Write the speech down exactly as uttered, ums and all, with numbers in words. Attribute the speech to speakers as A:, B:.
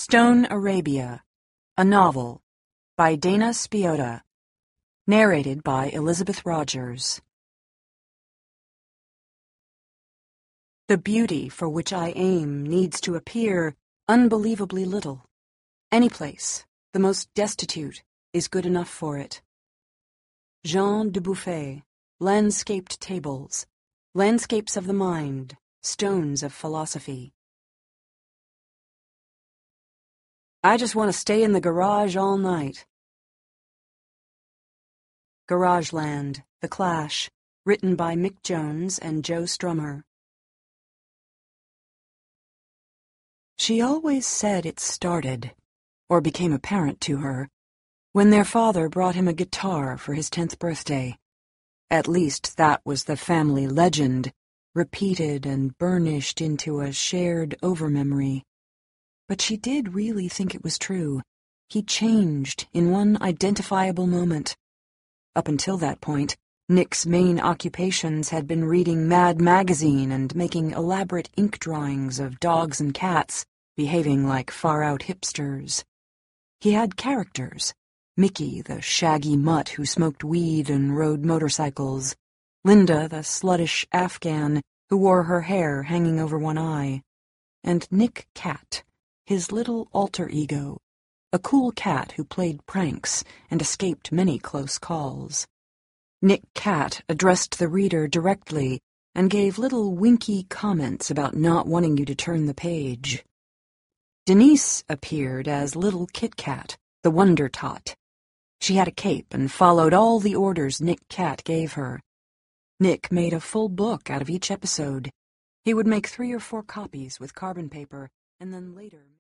A: Stone Arabia, a novel by Dana Spiotta, narrated by Elizabeth Rogers. The beauty for which I aim needs to appear unbelievably little. Any place, the most destitute, is good enough for it. Jean Dubuffet, Landscaped Tables, Landscapes of the Mind, Stones of Philosophy. I just want to stay in the garage all night. Garageland, The Clash, written by Mick Jones and Joe Strummer. She always said it started, or became apparent to her, when their father brought him a guitar for his tenth birthday. At least that was the family legend, repeated and burnished into a shared overmemory. But she did really think it was true. He changed in one identifiable moment. Up until that point, Nick's main occupations had been reading Mad Magazine and making elaborate ink drawings of dogs and cats, behaving like far-out hipsters. He had characters. Mickey, the shaggy mutt who smoked weed and rode motorcycles. Linda, the sluttish Afghan who wore her hair hanging over one eye. And Nick Cat, his little alter ego, a cool cat who played pranks and escaped many close calls. Nick Cat addressed the reader directly and gave little winky comments about not wanting you to turn the page. Denise appeared as Little Kit Kat, the Wonder Tot. She had a cape and followed all the orders Nick Cat gave her. Nick made a full book out of each episode. He would make three or four copies with carbon paper, and then later...